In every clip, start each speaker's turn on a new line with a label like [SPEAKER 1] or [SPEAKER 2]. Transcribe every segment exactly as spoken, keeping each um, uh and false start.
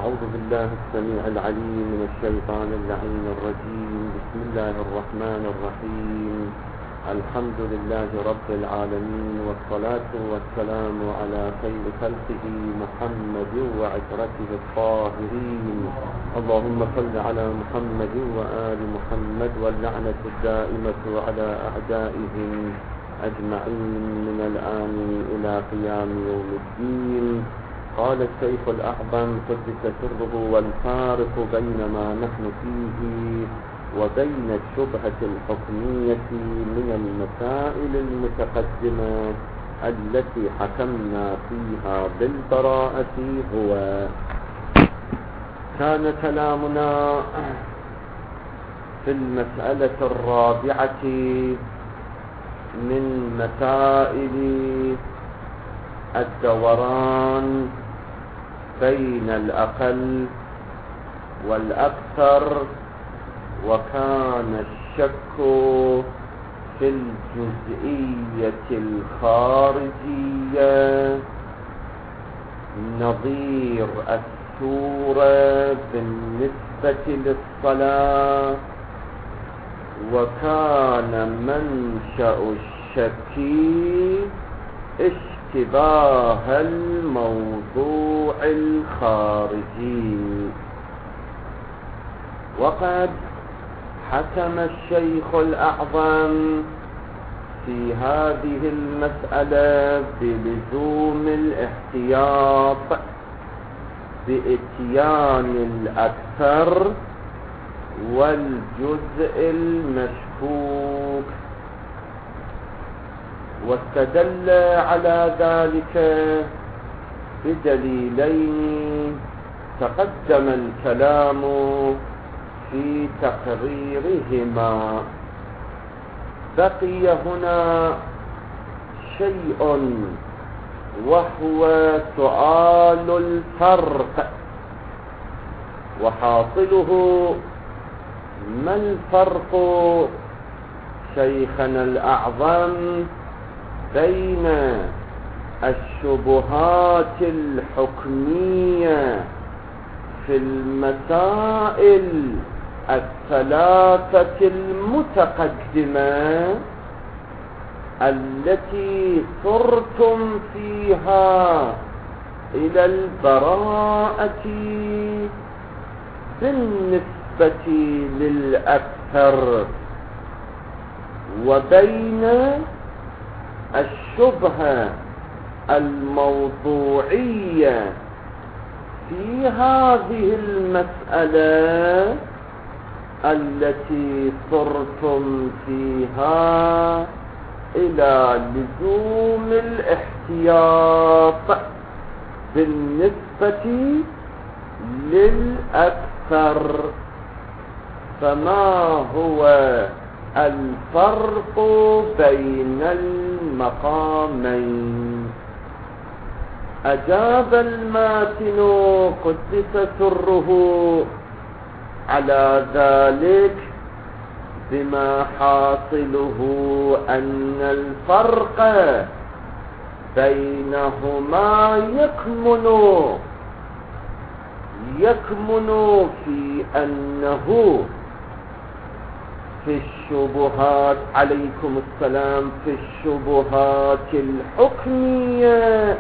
[SPEAKER 1] أعوذ بالله السميع العليم من الشيطان اللعين الرجيم. بسم الله الرحمن الرحيم. الحمد لله رب العالمين، والصلاة والسلام على خير خلقه محمد وعترته الطاهرين. اللهم صل على محمد وآل محمد، واللعنة الدائمة على أعدائهم أجمعين من الآن إلى قيام يوم الدين. قال الشيخ الأعظم قدس سره: والفارق بين ما نحن فيه وبين الشبهة الحكمية من المسائل المتقدمة التي حكمنا فيها بالبراءة هو كان كلامنا في المسألة الرابعة من مسائل الدوران بين الأقل والأكثر، وكان الشك في الجزئية الخارجية نظير السورة بالنسبة للصلاة، وكان منشأ الشك اشتباه الموضوع الخارجي. وقد حكم الشيخ الأعظم في هذه المسألة بلزوم الاحتياط بإتيان الأكثر والجزء المشكوك، واستدل على ذلك بدليلين تقدم الكلام في تقريرهما. بقي هنا شيء وهو سؤال الفرق، وحاصله: ما الفرق شيخنا الأعظم بين الشبهات الحكمية في المسائل الثلاثة المتقدمة التي صرتم فيها إلى البراءة بالنسبة للأكثر، وبين الشبهة الموضوعية في هذه المسألة التي صرتم فيها إلى لزوم الاحتياط بالنسبة للأكثر. فما هو الفرق بين المقامين؟ أجاب الماتن قدس سره على ذلك بما حاصله أن الفرق بينهما يكمن يكمن في أنه في الشبهات عليكم السلام في الشبهات الحكمية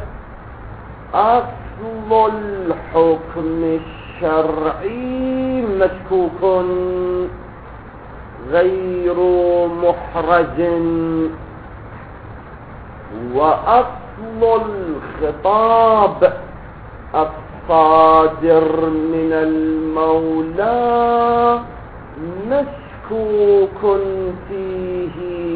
[SPEAKER 1] أصل الحكم الشرعي مشكوك غير محرج، وأصل الخطاب الصادر من المولى مشكوك فيه،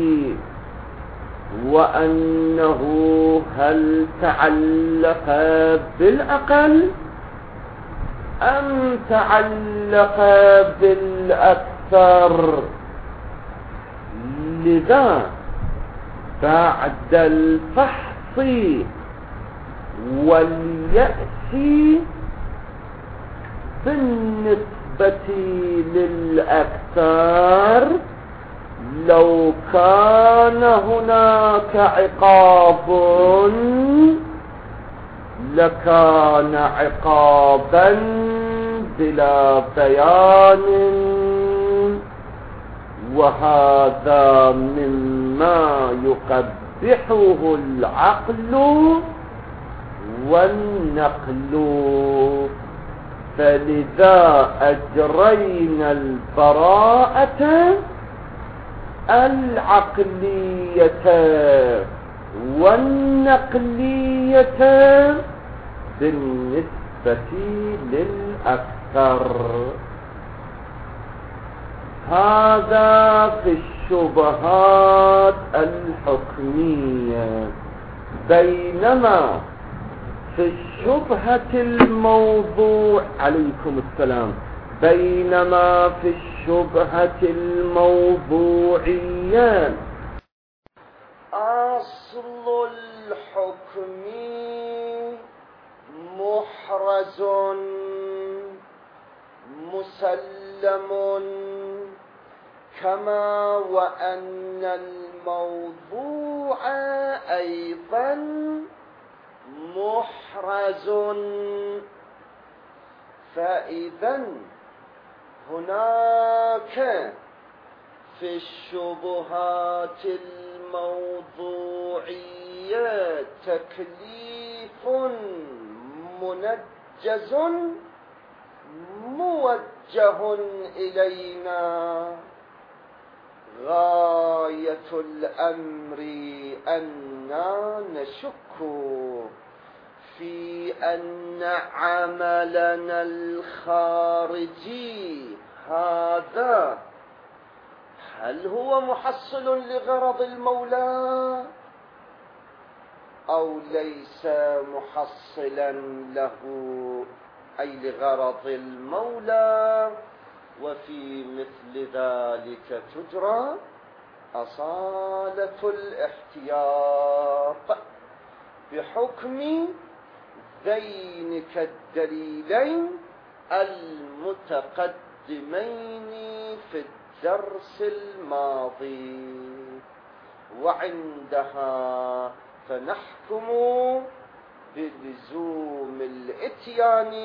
[SPEAKER 1] وأنه هل تعلق بالأقل أم تعلق بالأكثر. لذا بعد الفحص واليأس بالنسبة للأكثر، لو كان هناك عقاب لكان عقابا بلا بيان، وهذا مما يقبحه العقل والنقل. فلذا أجرينا البراءة العقلية والنقلية بالنسبة للأكثر. هذا في الشبهات الحكمية. بينما في الشبهة الموضوع عليكم السلام بينما في الشبهة الموضوعية أصل الحكم محرز مسلم، كما وأن الموضوع أيضا محرز. فإذا هناك في الشبهات الموضوعية تكليف منجز موجه إلينا. غاية الأمر أننا نشك في أن عملنا الخارجي هذا هل هو محصل لغرض المولى أو ليس محصلا له، أي لغرض المولى. وفي مثل ذلك تجرى أصالة الاحتياط بحكم ذينك الدليلين المتقدمين في الدرس الماضي. وعندها فنحكم بلزوم الاتيان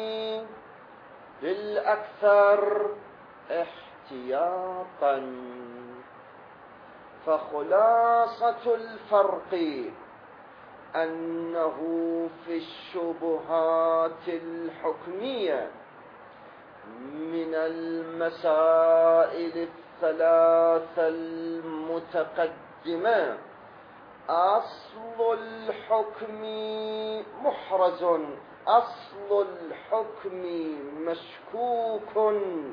[SPEAKER 1] بالأكثر احتياطا. فخلاصة الفرق أنه في الشبهات الحكمية من المسائل الثلاثة المتقدمة أصل الحكم محرز، أصل الحكم مشكوك،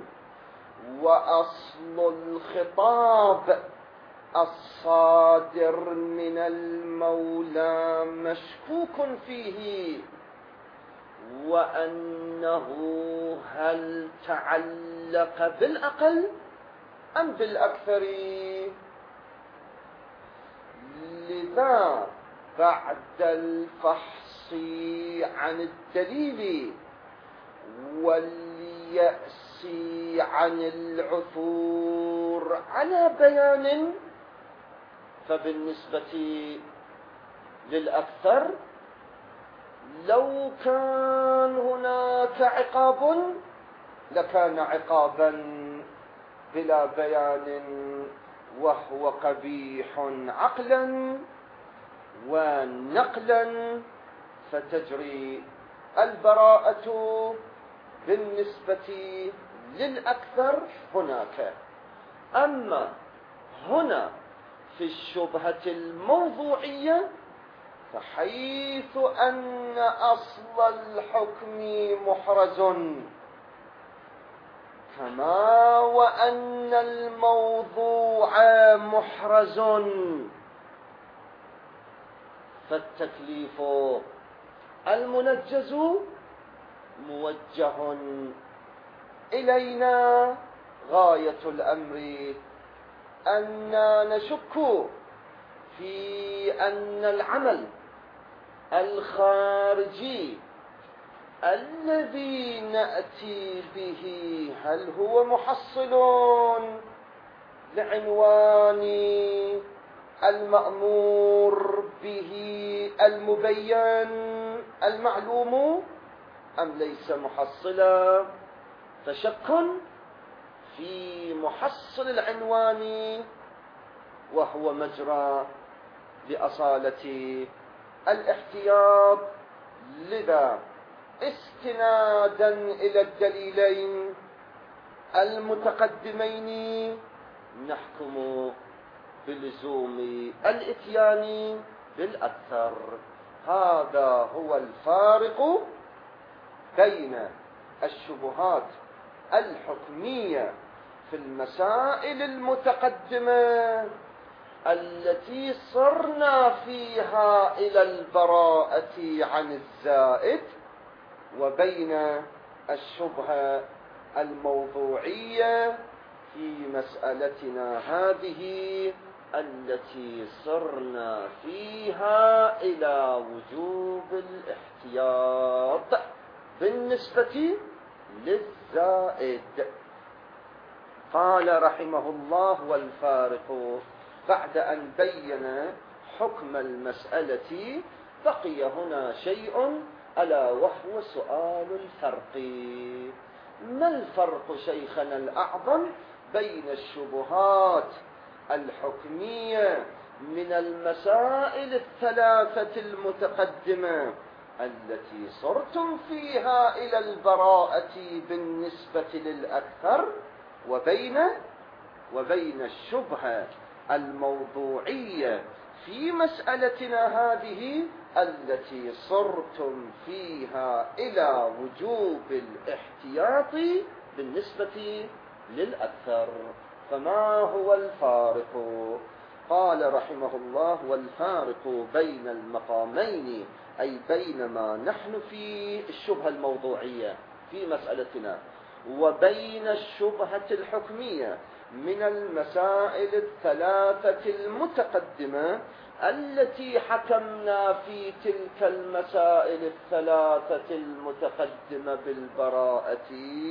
[SPEAKER 1] وأصل الخطاب الصادر من المولى مشكوك فيه، وأنه هل تعلق بالأقل أم بالأكثر. لذا بعد الفحص عن الدليل واليأس عن العثور على بيان، فبالنسبة للأكثر لو كان هناك عقاب لكان عقابا بلا بيان، وهو قبيح عقلا ونقلا، فتجري البراءة بالنسبة للأكثر هناك. أما هنا في الشبهة الموضوعية فحيث أن أصل الحكم محرز، كما وأن الموضوع محرز، فالتكليف المنجز موجه إلينا. غاية الأمر أننا نشك في أن العمل الخارجي الذي نأتي به هل هو محصل لعنوان المأمور به المبين المعلوم أم ليس محصلا. فشك في محصل العنوان وهو مجرى لأصالة الاحتياط. لذا استنادا إلى الدليلين المتقدمين نحكم بلزوم الإتيان بالأكثر. هذا هو الفارق بين الشبهات الحكمية في المسائل المتقدمة التي صرنا فيها إلى البراءة عن الزائد، وبين الشبهة الموضوعية في مسألتنا هذه التي صرنا فيها إلى وجوب الاحتياط بالنسبة للزائد. قال رحمه الله: والفارق، بعد أن بين حكم المسألة بقي هنا شيء ألا وهو سؤال الفرق. ما الفرق شيخنا الأعظم بين الشبهات الحكمية من المسائل الثلاثة المتقدمة التي صرتم فيها إلى البراءة بالنسبة للأكثر، وبين وبين الشبهة الموضوعية في مسألتنا هذه التي صرتم فيها إلى وجوب الاحتياط بالنسبة للأكثر؟ فما هو الفارق؟ قال رحمه الله: والفارق بين المقامين، أي بين ما نحن في الشبهة الموضوعية في مسألتنا وبين الشبهة الحكمية من المسائل الثلاثة المتقدمة التي حكمنا في تلك المسائل الثلاثة المتقدمة بالبراءة.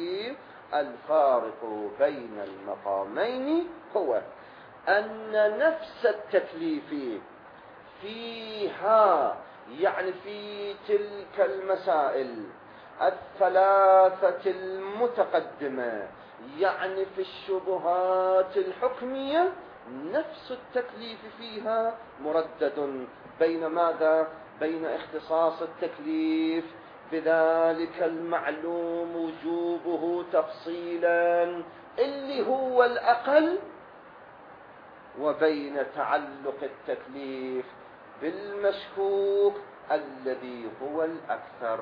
[SPEAKER 1] الفارق بين المقامين هو أن نفس التكليف فيها، يعني في تلك المسائل الثلاثة المتقدمة، يعني في الشبهات الحكمية، نفس التكليف فيها مردد بين ماذا؟ بين اختصاص التكليف بذلك المعلوم وجوبه تفصيلا اللي هو الأقل، وبين تعلق التكليف بالمشكوك الذي هو الأكثر.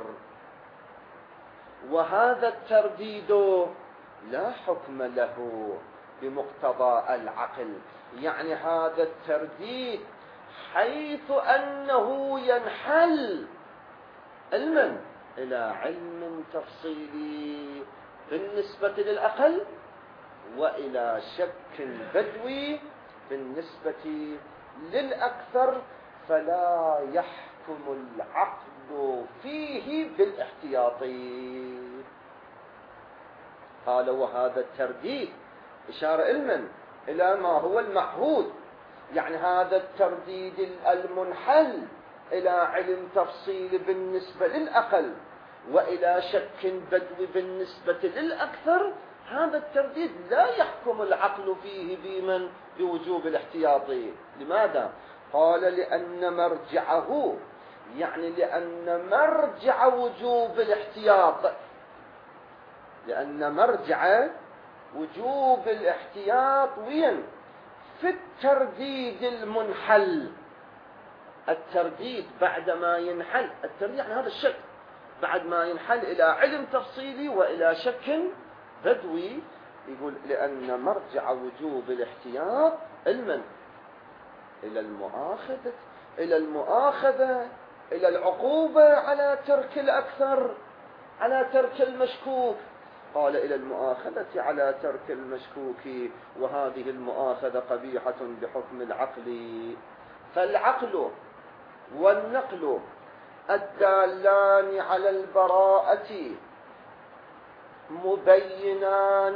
[SPEAKER 1] وهذا الترديد لا حكم له بمقتضى العقل، يعني هذا الترديد حيث أنه ينحل علما إلى علم تفصيلي بالنسبة للأقل، وإلى شك بدوي بالنسبة للأكثر، فلا يحكم العقل فيه بالاحتياطي. قال: وهذا الترديد إشارة علما إلى ما هو المعهود، يعني هذا الترديد المنحل إلى علم تفصيل بالنسبة للأقل وإلى شك بدوي بالنسبة للأكثر، هذا الترديد لا يحكم العقل فيه بمن بوجوب الاحتياطي. لماذا؟ قال: لأن مرجعه، يعني لأن مرجع وجوب الاحتياط، لأن مرجع وجوب الاحتياط وين؟ في الترديد المنحل. الترديد بعد ما ينحل، الترديد يعني هذا الشك بعد ما ينحل إلى علم تفصيلي وإلى شك بدوي، يقول: لأن مرجع وجوب الاحتياط علما إلى المؤاخذة إلى المؤاخذة إلى العقوبة على ترك الأكثر، على ترك المشكوك. قال: إلى المؤاخذة على ترك المشكوك، وهذه المؤاخذة قبيحة بحكم العقل. فالعقل والنقل الدالان على البراءة مبينان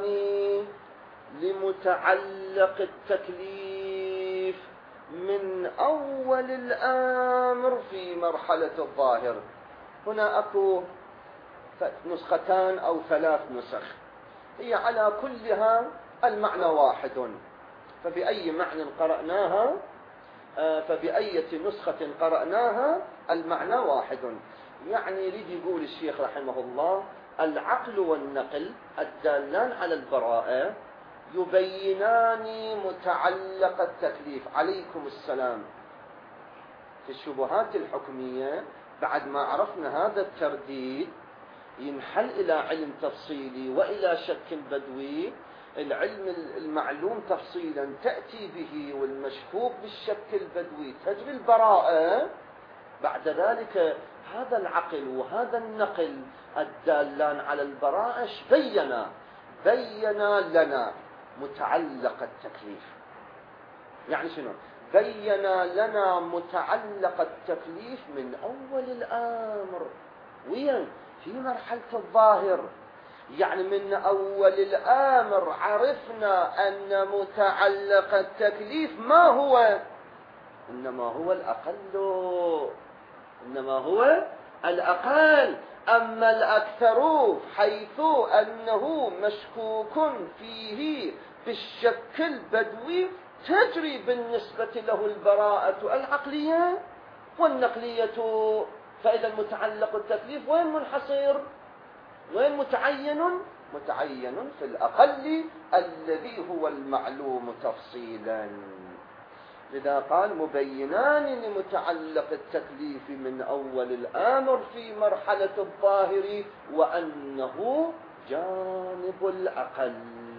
[SPEAKER 1] لمتعلق التكليف من أول الأمر في مرحلة الظاهر. هنا أكو نسختان أو ثلاث نسخ هي على كلها المعنى واحد. فبأي معنى قرأناها فبأية نسخة قرأناها المعنى واحد. يعني يريد يقول الشيخ رحمه الله العقل والنقل الدالان على البراءة يبينان متعلق التكليف. عليكم السلام. في الشبهات الحكمية بعد ما عرفنا هذا الترديد ينحل إلى علم تفصيلي وإلى شك بدوي. العلم المعلوم تفصيلا تأتي به والمشكوك بالشك البدوي تجري البراءة. بعد ذلك هذا العقل وهذا النقل الدالان على البراءة بينا بينا لنا متعلق التكليف. يعني شنو؟ بينا لنا متعلق التكليف من أول الأمر وين؟ في مرحلة الظاهر. يعني من أول الأمر عرفنا أن متعلق التكليف ما هو؟ إنما هو الأقل، إنما هو الأقل. أما الأكثر حيث أنه مشكوك فيه بالشك البدوي تجري بالنسبة له البراءة العقلية والنقلية. فإذا المتعلق التكليف وين منحصر؟ وين متعين؟ متعين في الأقل الذي هو المعلوم تفصيلا. لذا قال مبينان لمتعلق التكليف من أول الأمر في مرحلة الظاهر وأنه جانب الأقل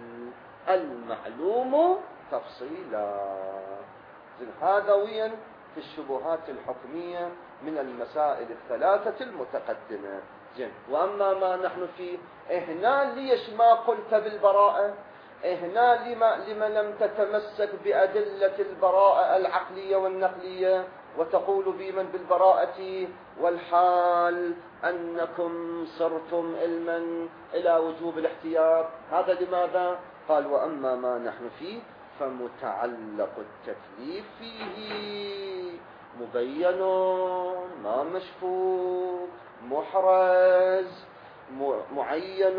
[SPEAKER 1] المعلوم تفصيلا. هذا وين في الشبهات الحكمية من المسائل الثلاثة المتقدمة. زين. وأما ما نحن فيه هنا ليش ما قلت بالبراءة؟ هنا لما, لما لم تتمسك بأدلة البراءة العقلية والنقلية وتقول بمن بالبراءة والحال أنكم صرتم علما إلى وجوب الاحتياط؟ هذا لماذا؟ قال وأما ما نحن فيه فمتعلق التكليف فيه مبين ما مشكوك محرز معين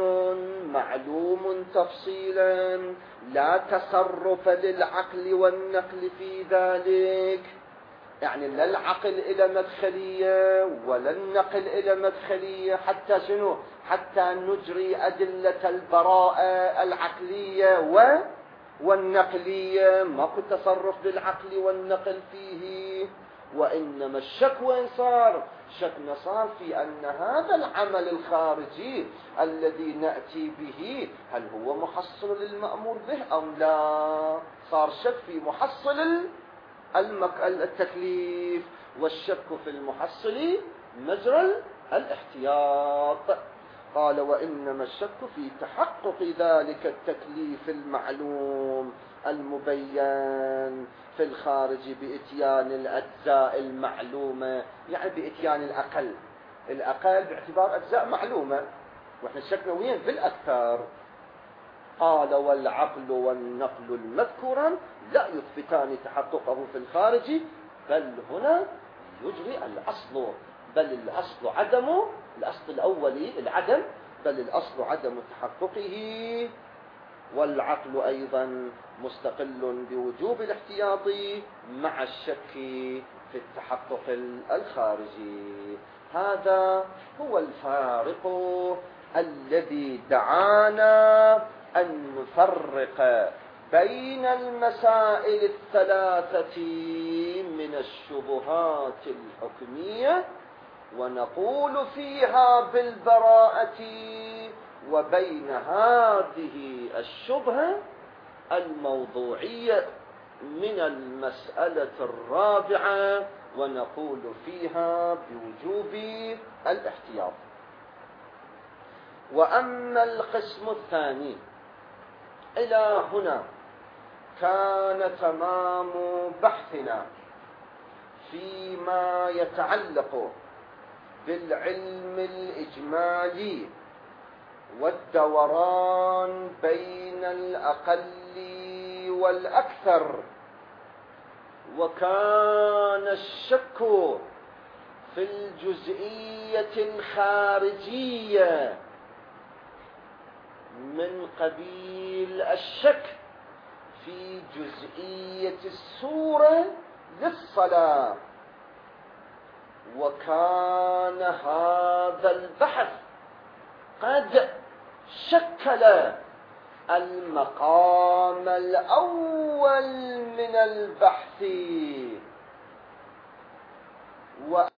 [SPEAKER 1] معلوم تفصيلا لا تصرف للعقل والنقل في ذلك. يعني لا العقل إلى مدخلية ولا النقل إلى مدخلية حتى شنو؟ حتى نجري أدلة البراءة العقلية و والنقلية. ماكو تصرف للعقل والنقل فيه. وإنما الشك وين صار؟ شكنا صار في أن هذا العمل الخارجي الذي نأتي به هل هو محصل للمأمور به أم لا؟ صار شك في محصل التكليف، والشك في المحصل مجرى الاحتياط. قال وإنما الشك في تحقق ذلك التكليف المعلوم المبين في الخارج بإتيان الأجزاء المعلومة. يعني بإتيان الأقل الأقل باعتبار أجزاء معلومة، وإحنا شكنا وين في الأكثر. قال والعقل والنقل المذكوران لا يثبتان تحققه في الخارج بل هنا يجري الأصل، بل الأصل عدمه، الأصل الأولي العدم، بل الأصل عدم تحققه. والعقل أيضا مستقل بوجوب الاحتياط مع الشك في التحقق الخارجي. هذا هو الفارق الذي دعانا أن نفرق بين المسائل الثلاثة من الشبهات الحكمية ونقول فيها بالبراءة، وبين هذه الشبهة الموضوعية من المسألة الرابعة ونقول فيها بوجوب الاحتياط. وأما القسم الثاني إلى هنا كان تمام بحثنا فيما يتعلق بالعلم الإجمالي والدوران بين الأقل والأكثر. وكان الشك في الجزئية الخارجية من قبيل الشك في جزئية السورة للصلاة. وكان هذا البحث قد شكل المقام الأول من البحث، و